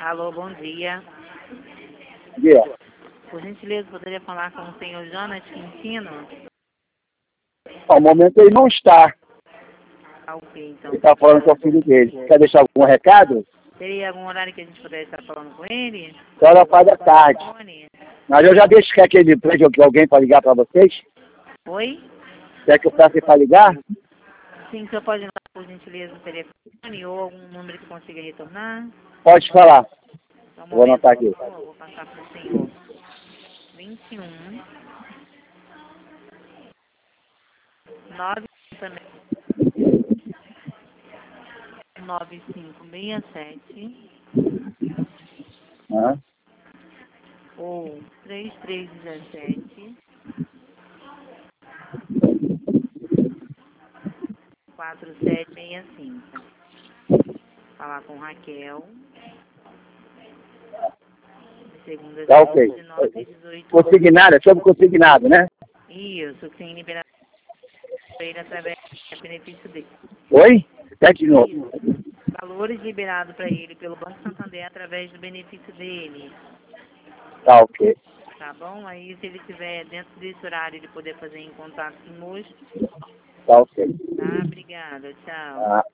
Alô, bom dia. Dia. Por gentileza, poderia falar com o senhor Jonas Quintino? Ao momento ele não está. Ah, ok, então. Ele está falando com o filho dele. Quer deixar algum recado? Teria algum horário que a gente pudesse estar falando com ele? Só na parte da tarde. Telefone? Mas eu já deixo que aquele prédio de alguém para ligar para vocês. Oi? Quer que eu passe para ligar? Sim, o senhor pode dar, por gentileza, o telefone ou algum número que consiga retornar? Pode falar. Só um Vou momento, anotar por aqui. favor, vou passar para o senhor. 21 9 também 9567 Hã? ou 3317 4765. Falar com Raquel, de segunda a Tá ok. 19 e 18 horas. Consignado, é sobre consignado, né? Isso, que tem liberado para ele através do benefício dele. Oi? Repete de novo. Valores liberados para ele pelo Banco Santander através do benefício dele. Tá ok. Tá bom? Aí, se ele estiver dentro desse horário, ele poder fazer em contato conosco. Tá ok. Tá? Obrigada. Tchau. Ah.